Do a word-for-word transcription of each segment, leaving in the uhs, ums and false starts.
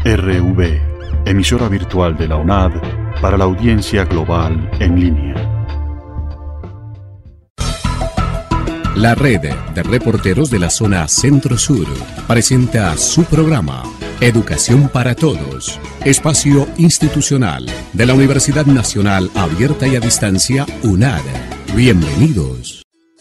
R V, emisora virtual de la UNAD para la audiencia global en línea. La red de reporteros de la zona Centro-Sur presenta su programa Educación para Todos, espacio institucional de la Universidad Nacional Abierta y a Distancia UNAD. Bienvenidos.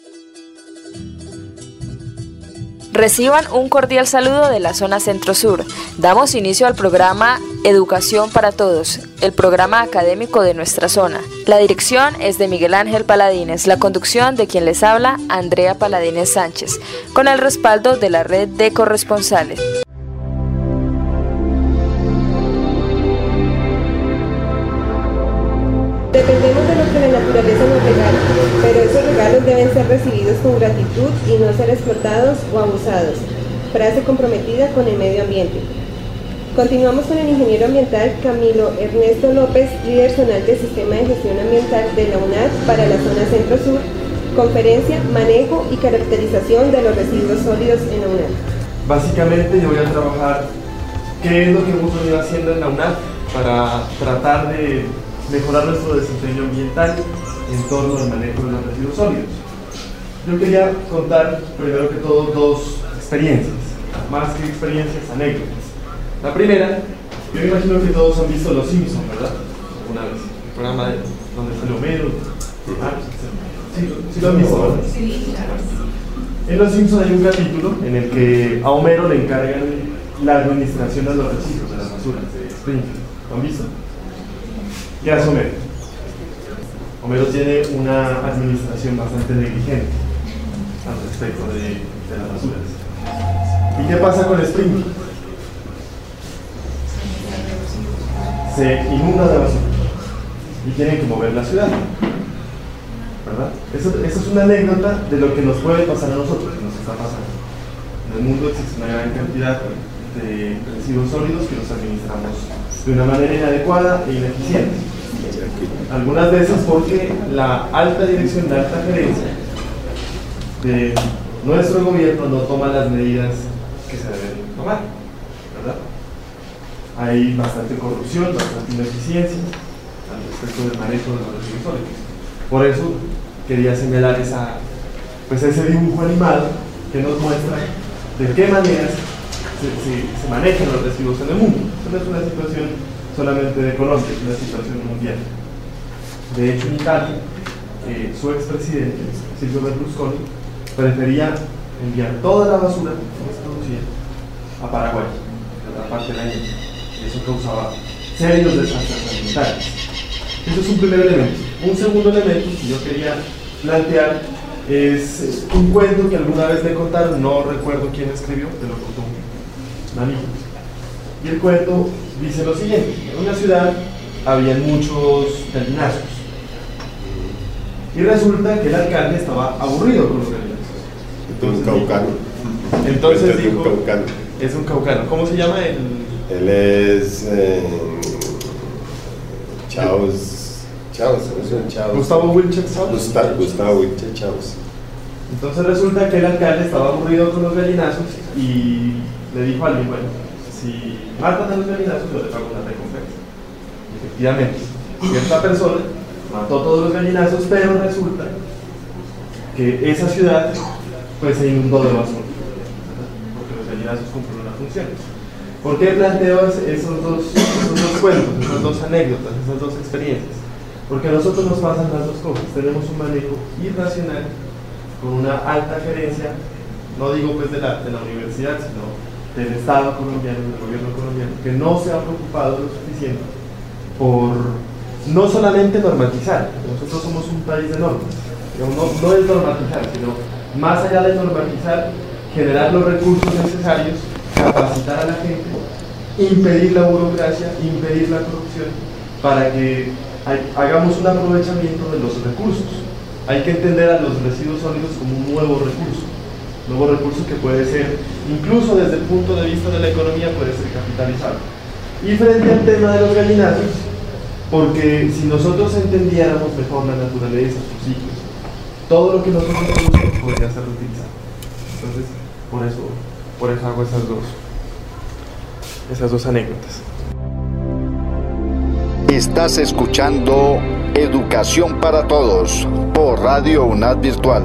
Reciban un cordial saludo de la zona Centro-Sur. Damos inicio al programa Educación para Todos, el programa académico de nuestra zona. La dirección es de Miguel Ángel Paladines, la conducción de quien les habla, Andrea Paladines Sánchez, con el respaldo de la red de corresponsales. Dependemos de lo que la naturaleza nos regala, pero esos regalos deben ser recibidos con gratitud y no ser explotados o abusados. Frase comprometida con el medio ambiente. Continuamos con el ingeniero ambiental Camilo Ernesto López, líder zonal del Sistema de Gestión Ambiental de la UNAD para la zona Centro-Sur, conferencia, manejo y caracterización de los residuos sólidos en la UNAD. Básicamente yo voy a trabajar qué es lo que hemos venido haciendo en la UNAD para tratar de mejorar nuestro desempeño ambiental en torno al manejo de los residuos sólidos. Yo quería contar primero que todo dos experiencias, más que experiencias, anécdotas. La primera, yo me imagino que todos han visto Los Simpsons, ¿verdad? Alguna vez, el programa de, donde sale Homero. Ah, sí, sí lo han visto, ¿verdad? Sí, claro. En Los Simpsons hay un capítulo en el que a Homero le encargan la administración de los residuos, de las basuras de Springfield. ¿Lo han visto? ¿Qué hace Homero? Homero tiene una administración bastante negligente al respecto de, de las basuras. ¿Y qué pasa con Springfield? Se inunda de basura y tienen que mover la ciudad, ¿verdad? Eso, eso es una anécdota de lo que nos puede pasar a nosotros, que nos está pasando. En el mundo existe una gran cantidad de residuos sólidos que los administramos de una manera inadecuada e ineficiente. Algunas veces porque la alta dirección, la alta gerencia de nuestro gobierno no toma las medidas que se deben tomar, ¿verdad? Hay bastante corrupción, bastante ineficiencia al respecto del manejo de los residuos sólidos. Por eso quería señalar esa, pues ese dibujo animado que nos muestra de qué manera se, se, se manejan los residuos en el mundo. Esto no es una situación solamente de Colombia, es una situación mundial. De hecho, en Italia, eh, su expresidente, Silvio Berlusconi, prefería enviar toda la basura que se producía a Paraguay, a otra parte de la India. Y eso causaba serios desastres ambientales. Eso es un primer elemento. Un segundo elemento que yo quería plantear es un cuento que alguna vez me contaron, no recuerdo quién escribió, te lo contó un amigo. Y el cuento dice lo siguiente: en una ciudad había muchos gallinazos. Y resulta que el alcalde estaba aburrido con los gallinazos. Entonces, un caucano. Entonces es dijo, un caucano. Es un caucano. ¿Cómo se llama el...? Él es... Eh, Chaos... Chaos, ¿no es un Chaos? Gustavo Wilches Chaos. Gustavo, Gustavo Wilches Chaos. Entonces resulta que el alcalde estaba aburrido con los gallinazos y le dijo a alguien, bueno, si matan a los gallinazos yo le pago una recompensa. Y efectivamente, cierta persona mató todos los gallinazos, pero resulta que esa ciudad pues se inundó de basura, porque los gallinazos cumplen una función. ¿Por qué planteo esos dos, esos dos cuentos, esas dos anécdotas, esas dos experiencias? Porque a nosotros nos pasan las dos cosas. Tenemos un manejo irracional con una alta gerencia, no digo pues de la, de la universidad, sino del Estado colombiano, del gobierno colombiano, que no se ha preocupado lo suficiente por no solamente normatizar. Nosotros somos un país de normas. No, no es normatizar, sino más allá de normatizar, generar los recursos necesarios, capacitar a la gente, impedir la burocracia, impedir la corrupción, para que hagamos un aprovechamiento de los recursos. Hay que entender a los residuos sólidos como un nuevo recurso, un nuevo recurso que puede ser, incluso desde el punto de vista de la economía, puede ser capitalizado. Y frente al tema de los gallinazos, porque si nosotros entendiéramos mejor la naturaleza, sus ciclos, todo lo que nosotros producimos podría ser reutilizado. Entonces, por eso, por eso hago esas dos. esas dos anécdotas. Estás escuchando Educación para Todos por Radio UNAD Virtual.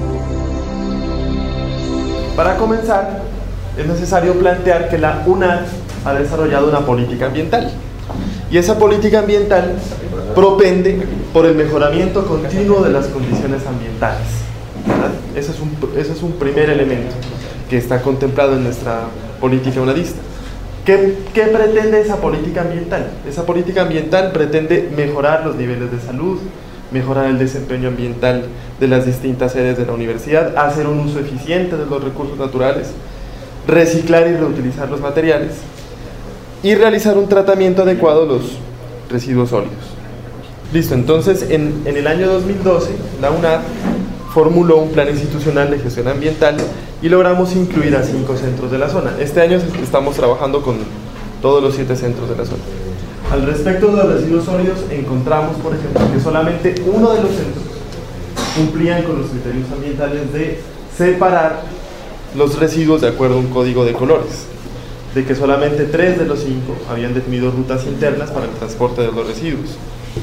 Para comenzar, es necesario plantear que la UNAD ha desarrollado una política ambiental. Y esa política ambiental propende por el mejoramiento continuo de las condiciones ambientales, ¿verdad? Ese es un, ese es un primer elemento que está contemplado en nuestra política unadista. ¿Qué, ¿Qué pretende esa política ambiental? Esa política ambiental pretende mejorar los niveles de salud, mejorar el desempeño ambiental de las distintas sedes de la universidad, hacer un uso eficiente de los recursos naturales, reciclar y reutilizar los materiales y realizar un tratamiento adecuado de los residuos sólidos. Listo, entonces en, en el año dos mil doce la UNAD formuló un plan institucional de gestión ambiental y logramos incluir a cinco centros de la zona. Este año estamos trabajando con todos los siete centros de la zona. Al respecto de los residuos sólidos, encontramos, por ejemplo, que solamente uno de los centros cumplían con los criterios ambientales de separar los residuos de acuerdo a un código de colores, de que solamente tres de los cinco habían definido rutas internas para el transporte de los residuos,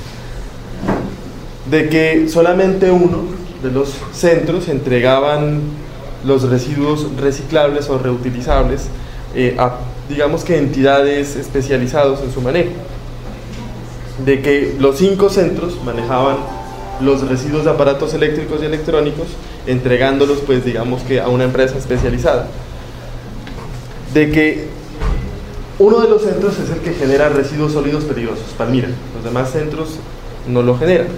de que solamente uno de los centros entregaban los residuos reciclables o reutilizables eh, a, digamos que entidades especializadas en su manejo, de que los cinco centros manejaban los residuos de aparatos eléctricos y electrónicos, entregándolos pues digamos que a una empresa especializada, de que uno de los centros es el que genera residuos sólidos peligrosos, Palmira, los demás centros no lo generan,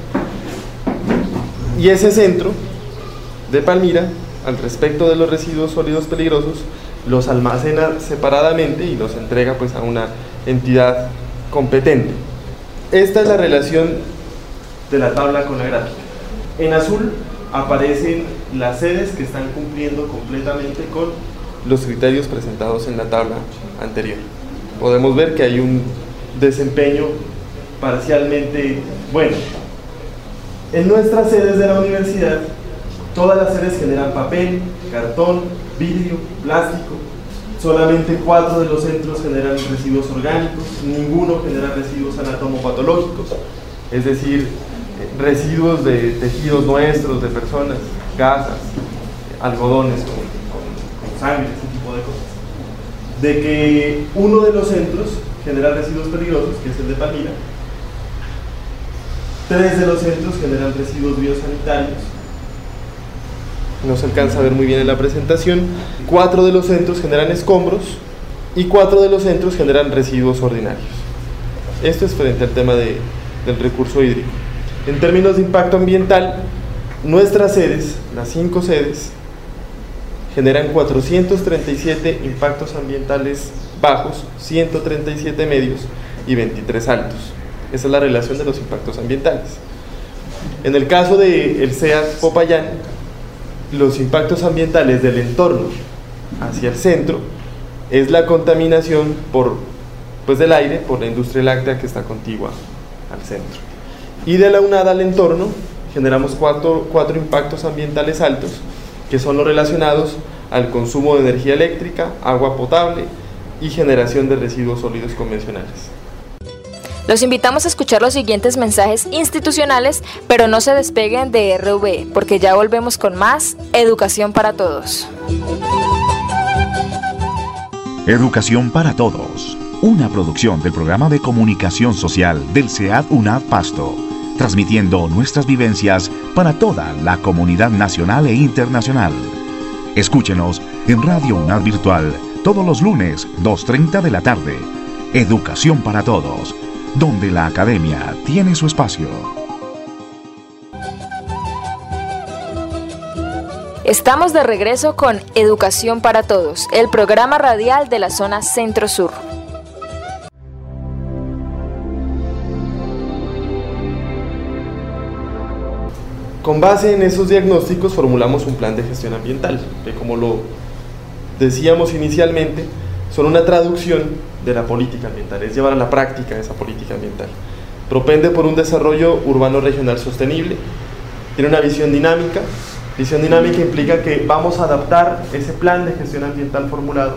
y ese centro de Palmira, al respecto de los residuos sólidos peligrosos, los almacena separadamente y los entrega pues a una entidad competente. Esta es la relación de la tabla con la gráfica. En azul aparecen las sedes que están cumpliendo completamente con los criterios presentados en la tabla anterior. Podemos ver que hay un desempeño parcialmente bueno. En nuestras sedes de la universidad, todas las sedes generan papel, cartón, vidrio, plástico. Solamente cuatro de los centros generan residuos orgánicos, ninguno genera residuos anatomopatológicos, es decir, residuos de tejidos nuestros, de personas, gasas, algodones con, con, con sangre, ese tipo de cosas. De que uno de los centros genera residuos peligrosos, que es el de Palmira. Tres de los centros generan residuos biosanitarios. No se alcanza a ver muy bien en la presentación. Cuatro de los centros generan escombros y cuatro de los centros generan residuos ordinarios. Esto es frente al tema de, del recurso hídrico. En términos de impacto ambiental, nuestras sedes, las cinco sedes, generan cuatrocientos treinta y siete impactos ambientales bajos, ciento treinta y siete medios y veintitrés altos. Esa es la relación de los impactos ambientales. En el caso del C E A T Popayán, los impactos ambientales del entorno hacia el centro es la contaminación por, pues del aire por la industria láctea que está contigua al centro. Y de la UNAD al entorno generamos cuatro, cuatro impactos ambientales altos, que son los relacionados al consumo de energía eléctrica, agua potable y generación de residuos sólidos convencionales. Los invitamos a escuchar los siguientes mensajes institucionales, pero no se despeguen de R V, porque ya volvemos con más Educación para Todos. Educación para Todos, una producción del Programa de Comunicación Social del C E A T UNAD Pasto, transmitiendo nuestras vivencias para toda la comunidad nacional e internacional. Escúchenos en Radio UNAD Virtual todos los lunes, dos treinta de la tarde. Educación para Todos, donde la academia tiene su espacio. Estamos de regreso con Educación para Todos, el programa radial de la zona Centro-Sur. Con base en esos diagnósticos formulamos un plan de gestión ambiental, que como lo decíamos inicialmente, son una traducción de la política ambiental, es llevar a la práctica esa política ambiental. Propende por un desarrollo urbano regional sostenible, tiene una visión dinámica. Visión dinámica implica que vamos a adaptar ese plan de gestión ambiental formulado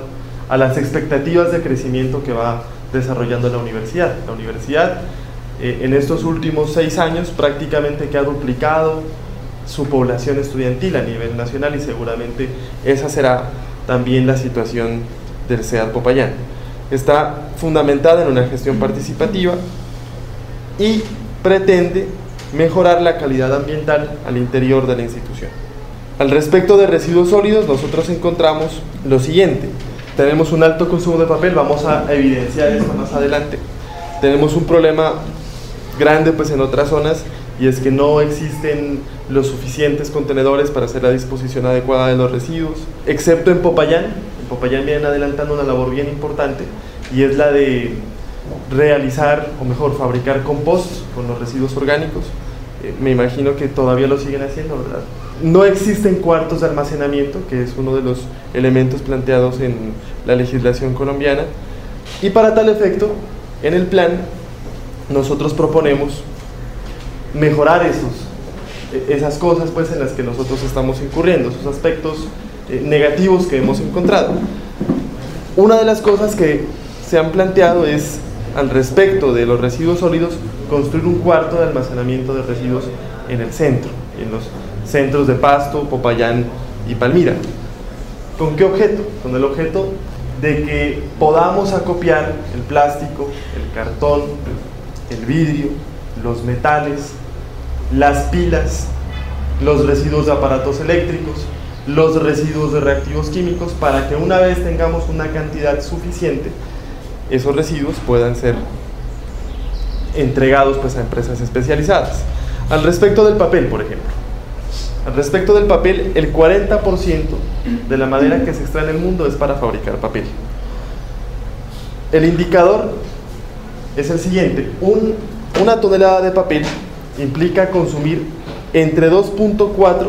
a las expectativas de crecimiento que va desarrollando la universidad. La universidad eh, en estos últimos seis años prácticamente que ha duplicado su población estudiantil a nivel nacional, y seguramente esa será también la situación del SEAD Popayán. Está fundamentada en una gestión participativa y pretende mejorar la calidad ambiental al interior de la institución. Al respecto de residuos sólidos, nosotros encontramos lo siguiente: tenemos un alto consumo de papel, vamos a evidenciar esto más adelante. Tenemos un problema grande pues en otras zonas, y es que no existen los suficientes contenedores para hacer la disposición adecuada de los residuos, excepto en Popayán. En Popayán vienen adelantando una labor bien importante, y es la de realizar, o mejor, fabricar compost con los residuos orgánicos. Eh, me imagino que todavía lo siguen haciendo, ¿verdad? No existen cuartos de almacenamiento, que es uno de los elementos planteados en la legislación colombiana, y para tal efecto, en el plan, nosotros proponemos mejorar esos, esas cosas pues, en las que nosotros estamos incurriendo, esos aspectos eh, negativos que hemos encontrado. Una de las cosas que se han planteado es, al respecto de los residuos sólidos, construir un cuarto de almacenamiento de residuos en el centro, en los centros de Pasto, Popayán y Palmira. ¿Con qué objeto? Con el objeto de que podamos acopiar el plástico, el cartón, el vidrio, los metales, las pilas, los residuos de aparatos eléctricos, los residuos de reactivos químicos, para que una vez tengamos una cantidad suficiente, esos residuos puedan ser entregados pues, a empresas especializadas. Al respecto del papel, por ejemplo, al respecto del papel, el cuarenta por ciento de la madera que se extrae en el mundo es para fabricar papel. El indicador es el siguiente: un, una tonelada de papel implica consumir entre dos punto cuatro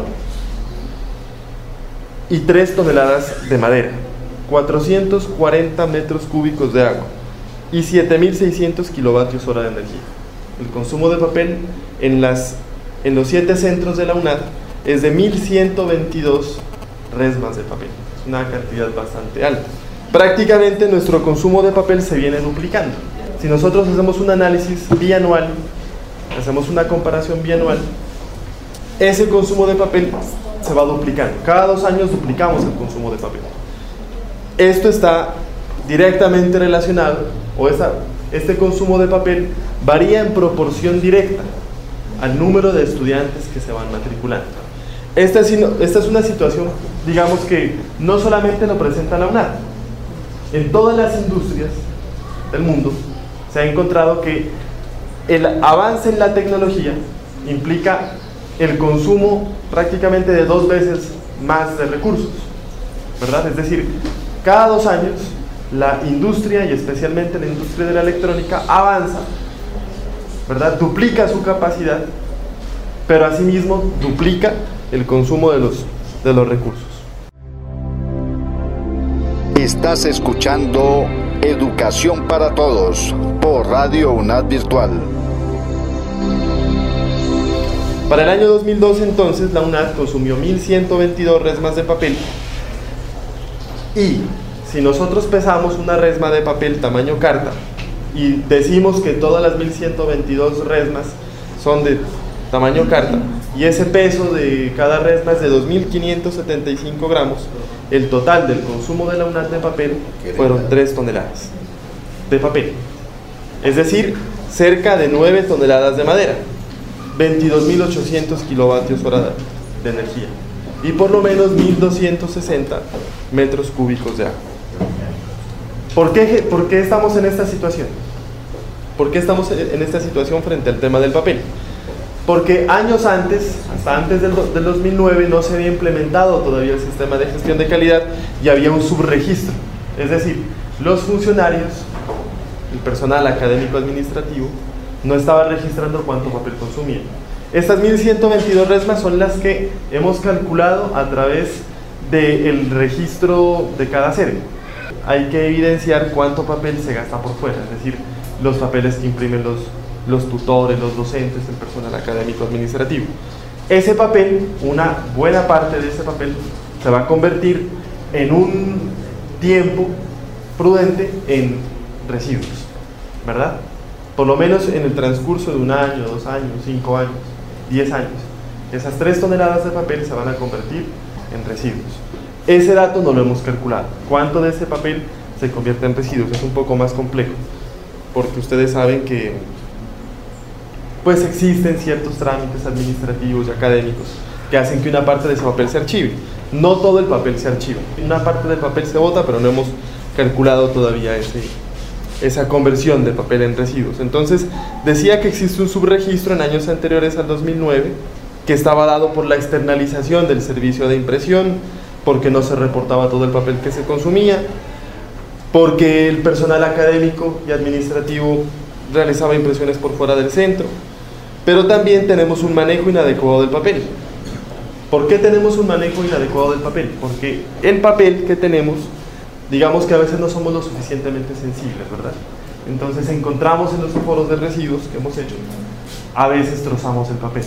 y tres toneladas de madera, cuatrocientos cuarenta metros cúbicos de agua y siete mil seiscientos kilovatios hora de energía. El consumo de papel en, las, en los siete centros de la UNAD es de mil ciento veintidós resmas de papel. Es una cantidad bastante alta. Prácticamente nuestro consumo de papel se viene duplicando. Si nosotros hacemos un análisis bianual, hacemos una comparación bianual, ese consumo de papel se va duplicando. Cada dos años duplicamos el consumo de papel. Esto está directamente relacionado, o esta, este consumo de papel varía en proporción directa al número de estudiantes que se van matriculando. Esta es, esta es una situación, digamos, que no solamente lo presenta la UNAD. En todas las industrias del mundo se ha encontrado que el avance en la tecnología implica el consumo prácticamente de dos veces más de recursos, ¿verdad? Es decir, cada dos años la industria, y especialmente la industria de la electrónica, avanza, ¿verdad? Duplica su capacidad, pero asimismo duplica el consumo de los, de los recursos. Estás escuchando Educación para Todos por Radio UNAD Virtual. Para el año dos mil doce, entonces, la UNAD consumió mil ciento veintidós resmas de papel, y si nosotros pesamos una resma de papel tamaño carta y decimos que todas las mil ciento veintidós resmas son de tamaño carta, y ese peso de cada resma es de dos mil quinientos setenta y cinco gramos, el total del consumo de la UNAD de papel fueron tres toneladas de papel, es decir, cerca de nueve toneladas de madera, veintidós mil ochocientos kilovatios hora de energía y por lo menos mil doscientos sesenta metros cúbicos de agua. ¿Por qué, ¿Por qué estamos en esta situación? ¿Por qué estamos en esta situación frente al tema del papel? Porque años antes, hasta antes del, del dos mil nueve, no se había implementado todavía el sistema de gestión de calidad y había un subregistro. Es decir, los funcionarios, el personal académico administrativo, no estaba registrando cuánto papel consumía. Estas mil ciento veintidós resmas son las que hemos calculado a través del registro de cada serie. Hay que evidenciar cuánto papel se gasta por fuera, es decir, los papeles que imprimen los, los tutores, los docentes, el personal académico administrativo. Ese papel, una buena parte de ese papel, se va a convertir en un tiempo prudente en residuos, ¿verdad? Por lo menos en el transcurso de un año, dos años, cinco años, diez años, esas tres toneladas de papel se van a convertir en residuos. Ese dato no lo hemos calculado. ¿Cuánto de ese papel se convierte en residuos? Es un poco más complejo, porque ustedes saben que pues existen ciertos trámites administrativos y académicos que hacen que una parte de ese papel se archive. No todo el papel se archiva, una parte del papel se bota, pero no hemos calculado todavía ese, esa conversión de papel en residuos. Entonces, decía que existe un subregistro en años anteriores al dos mil nueve que estaba dado por la externalización del servicio de impresión, porque no se reportaba todo el papel que se consumía, porque el personal académico y administrativo realizaba impresiones por fuera del centro, pero también tenemos un manejo inadecuado del papel. ¿Por qué tenemos un manejo inadecuado del papel? Porque el papel que tenemos, digamos que a veces no somos lo suficientemente sensibles, ¿verdad? Entonces encontramos en los foros de residuos que hemos hecho, a veces trozamos el papel,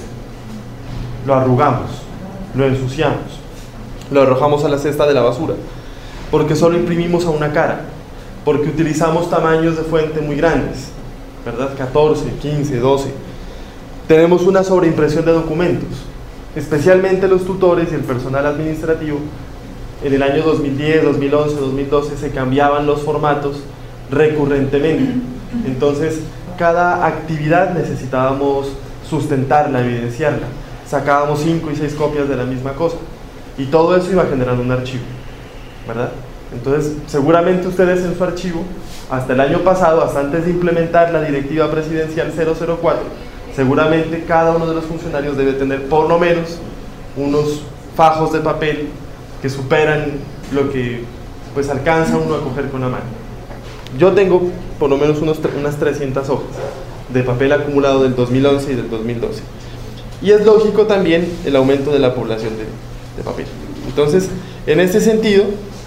lo arrugamos, lo ensuciamos, lo arrojamos a la cesta de la basura, porque solo imprimimos a una cara, porque utilizamos tamaños de fuente muy grandes, ¿verdad? catorce, quince, doce. Tenemos una sobreimpresión de documentos, especialmente los tutores y el personal administrativo. En el año dos mil diez, dos mil once, dos mil doce se cambiaban los formatos recurrentemente. Entonces, cada actividad necesitábamos sustentarla, evidenciarla. Sacábamos cinco y seis copias de la misma cosa. Y todo eso iba generando un archivo, ¿verdad? Entonces, seguramente ustedes en su archivo, hasta el año pasado, hasta antes de implementar la Directiva Presidencial cero cero cuatro, seguramente cada uno de los funcionarios debe tener por lo menos unos fajos de papel que superan lo que pues alcanza uno a coger con la mano. Yo tengo por lo menos unos, unas trescientas hojas de papel acumulado del dos mil once y del dos mil doce. Y es lógico también el aumento de la población de, de papel. Entonces, en este sentido,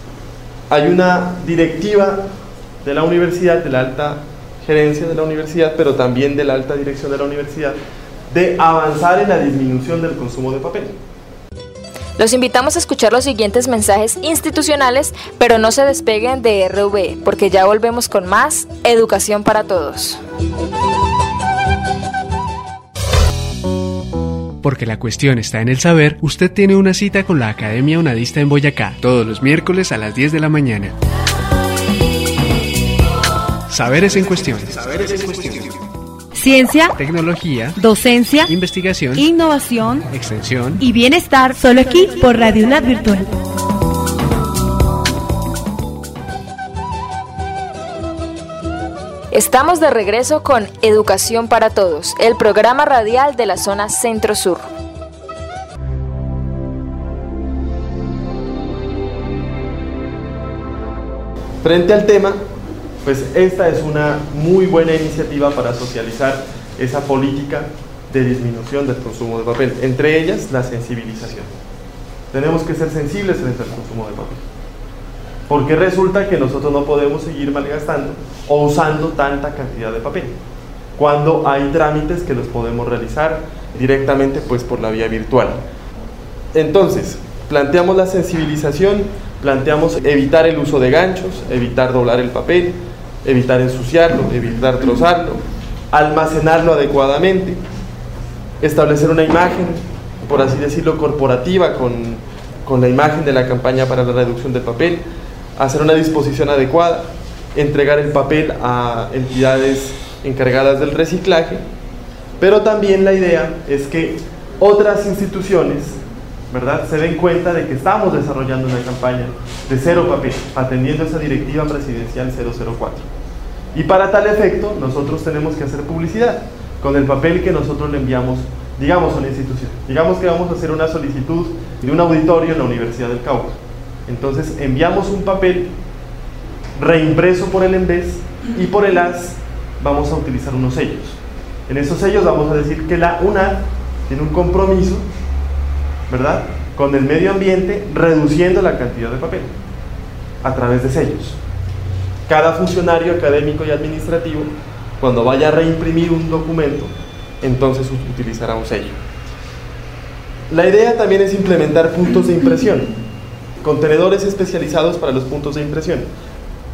hay una directiva de la universidad, de la alta gerencia de la universidad, pero también de la alta dirección de la universidad, de avanzar en la disminución del consumo de papel. Los invitamos a escuchar los siguientes mensajes institucionales, pero no se despeguen de R V, porque ya volvemos con más Educación para Todos. Porque la cuestión está en el saber, usted tiene una cita con la Academia Unadista en Boyacá, todos los miércoles a las diez de la mañana. Saberes en cuestión. Saberes en cuestión. Ciencia, tecnología, docencia, investigación, innovación, extensión y bienestar, solo aquí por Radio UNAD Virtual. Estamos de regreso con Educación para Todos, el programa radial de la zona Centro-Sur. Frente al tema, pues esta es una muy buena iniciativa para socializar esa política de disminución del consumo de papel, entre ellas la sensibilización. Tenemos que ser sensibles frente al consumo de papel, porque resulta que nosotros no podemos seguir malgastando o usando tanta cantidad de papel, cuando hay trámites que los podemos realizar directamente pues por la vía virtual. Entonces, planteamos la sensibilización, planteamos evitar el uso de ganchos, evitar doblar el papel, evitar ensuciarlo, evitar trozarlo, almacenarlo adecuadamente, establecer una imagen, por así decirlo, corporativa con, con la imagen de la campaña para la reducción del papel, hacer una disposición adecuada, entregar el papel a entidades encargadas del reciclaje, pero también la idea es que otras instituciones, ¿verdad?, se den cuenta de que estamos desarrollando una campaña de cero papel, atendiendo esa Directiva Presidencial cero cero cuatro. Y para tal efecto, nosotros tenemos que hacer publicidad con el papel que nosotros le enviamos, digamos, a una institución. Digamos que vamos a hacer una solicitud de un auditorio en la Universidad del Cauca. Entonces, enviamos un papel reimpreso por el ENVES y por el A S vamos a utilizar unos sellos. En esos sellos vamos a decir que la UNAD tiene un compromiso, ¿verdad?, con el medio ambiente, reduciendo la cantidad de papel a través de sellos. Cada funcionario académico y administrativo, cuando vaya a reimprimir un documento, entonces utilizará un sello. La idea también es implementar puntos de impresión, contenedores especializados para los puntos de impresión,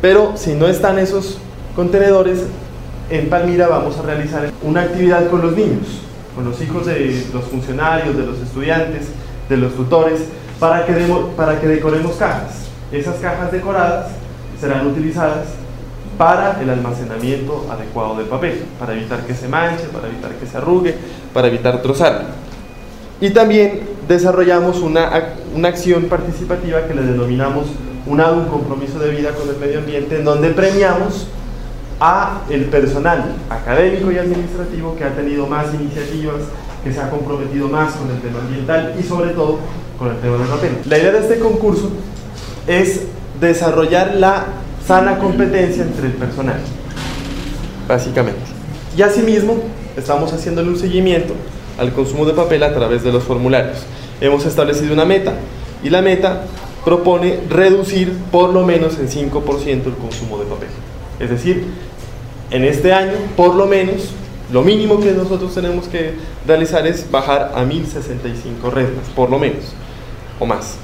Pero si no están esos contenedores, en Palmira vamos a realizar una actividad con los niños, con los hijos de los funcionarios, de los estudiantes, de los tutores, para que, demo, para que decoremos cajas. Esas cajas decoradas serán utilizadas para el almacenamiento adecuado del papel, para evitar que se manche, para evitar que se arrugue, para evitar trozarlo. Y también desarrollamos una, una acción participativa que le denominamos un, un compromiso de vida con el medio ambiente, en donde premiamos a el personal académico y administrativo que ha tenido más iniciativas, que se ha comprometido más con el tema ambiental y sobre todo con el tema del papel. La idea de este concurso es desarrollar la sana competencia entre el personal, básicamente. Y asimismo, estamos haciéndole un seguimiento al consumo de papel a través de los formularios. Hemos establecido una meta, y la meta propone reducir por lo menos en cinco por ciento el consumo de papel. Es decir, en este año, por lo menos, lo mínimo que nosotros tenemos que realizar es bajar a mil sesenta y cinco resmas, por lo menos, o más.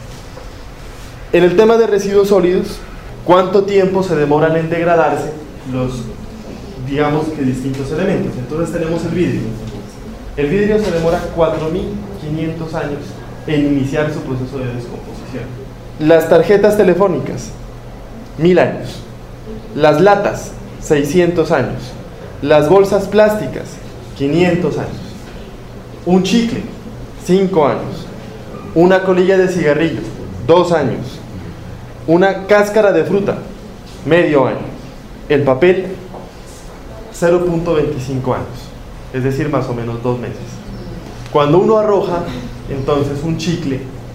En el tema de residuos sólidos, ¿cuánto tiempo se demoran en degradarse los, digamos que distintos elementos? Entonces tenemos el vidrio. El vidrio se demora cuatro mil quinientos años en iniciar su proceso de descomposición. Las tarjetas telefónicas, mil años. Las latas, seiscientos años. Las bolsas plásticas, quinientos años. Un chicle, cinco años. Una colilla de cigarrillo, dos años. Una cáscara de fruta, medio año. El papel, cero punto veinticinco años, es decir, más o menos dos meses. Cuando uno arroja entonces un chicle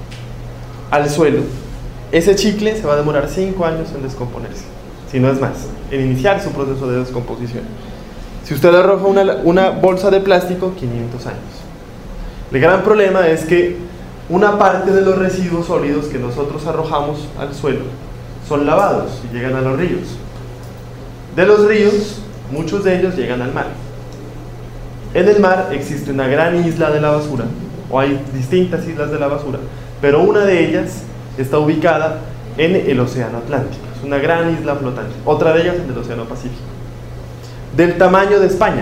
al suelo, ese chicle se va a demorar cinco años en descomponerse, si no es más, en iniciar su proceso de descomposición. Si usted arroja una, una bolsa de plástico, quinientos años. El gran problema es que una parte de los residuos sólidos que nosotros arrojamos al suelo son lavados y llegan a los ríos. De los ríos, muchos de ellos llegan al mar. En el mar existe una gran isla de la basura, o hay distintas islas de la basura, pero una de ellas está ubicada en el Océano Atlántico. Es una gran isla flotante. Otra de ellas en el Océano Pacífico, del tamaño de España,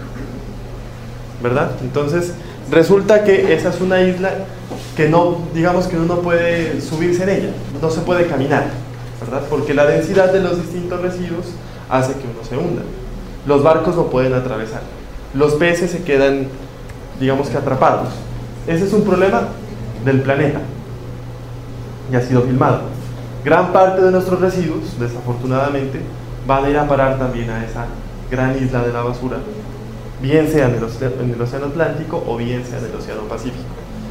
¿verdad? Entonces resulta que esa es una isla que no, digamos que uno no puede subirse en ella, no se puede caminar, ¿verdad? Porque la densidad de los distintos residuos hace que uno se hunda. Los barcos no pueden atravesar, los peces se quedan, digamos que atrapados. Ese es un problema del planeta y ha sido filmado. Gran parte de nuestros residuos, desafortunadamente, van a ir a parar también a esa gran isla de la basura, bien sea en el, en el Océano Atlántico o bien sea en el Océano Pacífico.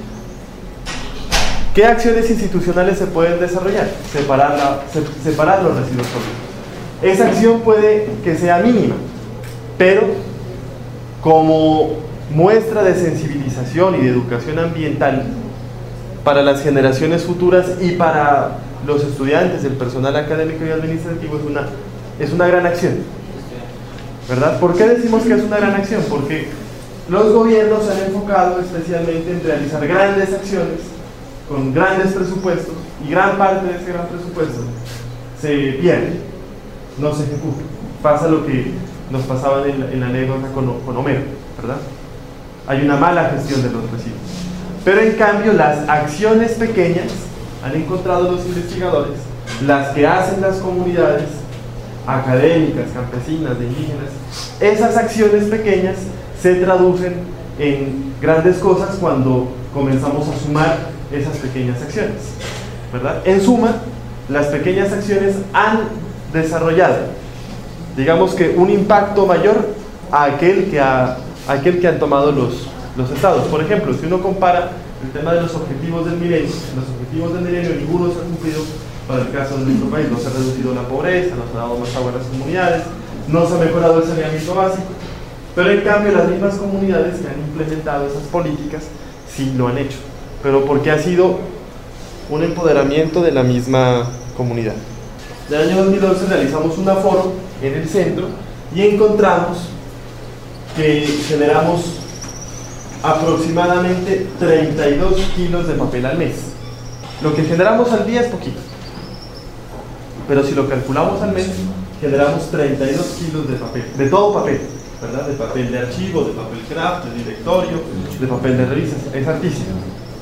¿Qué acciones institucionales se pueden desarrollar? Separar, la, se, separar los residuos sólidos. Esa acción puede que sea mínima, pero como muestra de sensibilización y de educación ambiental para las generaciones futuras y para los estudiantes, el personal académico y administrativo, es una, es una gran acción, ¿verdad? ¿Por qué decimos que es una gran acción? Porque los gobiernos se han enfocado especialmente en realizar grandes acciones con grandes presupuestos, y gran parte de ese gran presupuesto se pierde, no se ejecuta. Pasa lo que nos pasaba en, en la anécdota con, con Homero, ¿verdad? Hay una mala gestión de los residuos. Pero en cambio las acciones pequeñas, han encontrado los investigadores, las que hacen las comunidades académicas, campesinas, de indígenas, esas acciones pequeñas se traducen en grandes cosas cuando comenzamos a sumar esas pequeñas acciones, ¿verdad? En suma, las pequeñas acciones han desarrollado, digamos que un impacto mayor a aquel que, ha, a aquel que han tomado los, los estados. Por ejemplo, si uno compara el tema de los objetivos del milenio, los objetivos del milenio ninguno se ha cumplido. Para el caso de nuestro país, no se ha reducido la pobreza, no se ha dado más agua a las comunidades, no se ha mejorado el saneamiento básico, pero en cambio las mismas comunidades que han implementado esas políticas sí lo han hecho, pero porque ha sido un empoderamiento de la misma comunidad. En el año dos mil once realizamos un aforo en el centro y encontramos que generamos aproximadamente treinta y dos kilos de papel al mes. Lo que generamos al día es poquito, pero si lo calculamos al mes, generamos treinta y dos kilos de papel, de todo papel, ¿verdad? De papel de archivo, de papel craft, de directorio, de papel de revistas, es altísimo.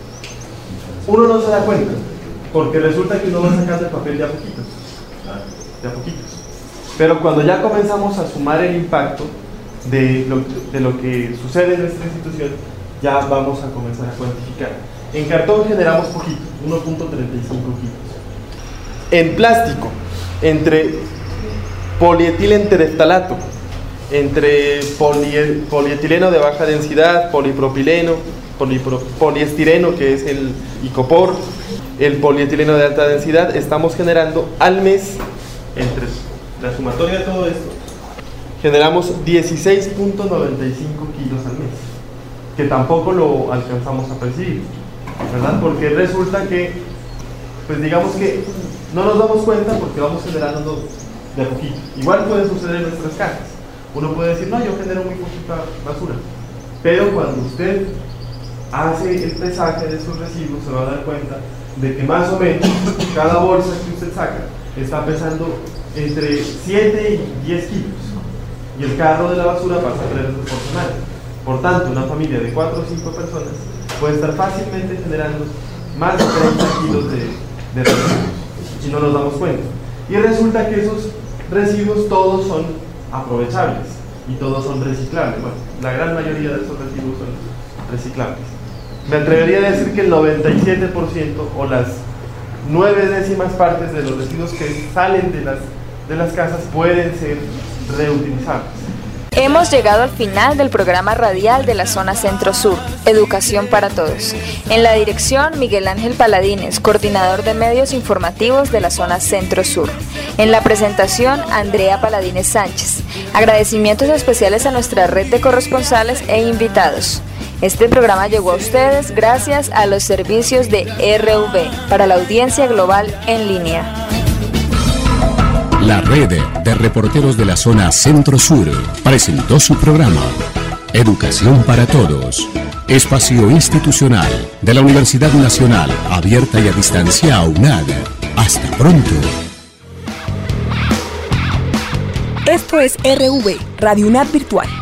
Uno no se da cuenta, porque resulta que uno va sacando el papel de a poquitos, de a poquitos. Pero cuando ya comenzamos a sumar el impacto de lo, de lo que sucede en nuestra institución, ya vamos a comenzar a cuantificar. En cartón generamos poquito, uno punto treinta y cinco kilos. En plástico, entre polietilentereftalato, entre poli, polietileno de baja densidad, polipropileno, polipro, poliestireno, que es el icopor, el polietileno de alta densidad, estamos generando al mes, entre la sumatoria de todo esto, generamos dieciséis punto noventa y cinco kilos al mes, que tampoco lo alcanzamos a percibir, ¿verdad? Porque resulta que, pues digamos que no nos damos cuenta porque vamos generando de a poquito. Igual puede suceder en nuestras casas. Uno puede decir, no, yo genero muy poquita basura, pero cuando usted hace el pesaje de sus residuos se va a dar cuenta de que más o menos cada bolsa que usted saca está pesando entre siete y diez kilos, y el carro de la basura pasa a tres proporcionales. Por tanto, una familia de cuatro o cinco personas puede estar fácilmente generando más de treinta kilos de, de residuos, y no nos damos cuenta. Y resulta que esos residuos todos son aprovechables y todos son reciclables. Bueno, la gran mayoría de esos residuos son reciclables. Me atrevería a decir que el noventa y siete por ciento o las nueve décimas partes de los residuos que salen de las, de las casas pueden ser reutilizables. Hemos llegado al final del programa radial de la zona Centro-Sur, Educación para Todos. En la dirección, Miguel Ángel Paladines, coordinador de medios informativos de la zona Centro-Sur. En la presentación, Andrea Paladines Sánchez. Agradecimientos especiales a nuestra red de corresponsales e invitados. Este programa llegó a ustedes gracias a los servicios de R V para la audiencia global en línea. La red de reporteros de la zona Centro-Sur presentó su programa Educación para Todos, espacio institucional de la Universidad Nacional Abierta y a Distancia UNAD. Hasta pronto. Esto es R V, Radio UNAD Virtual.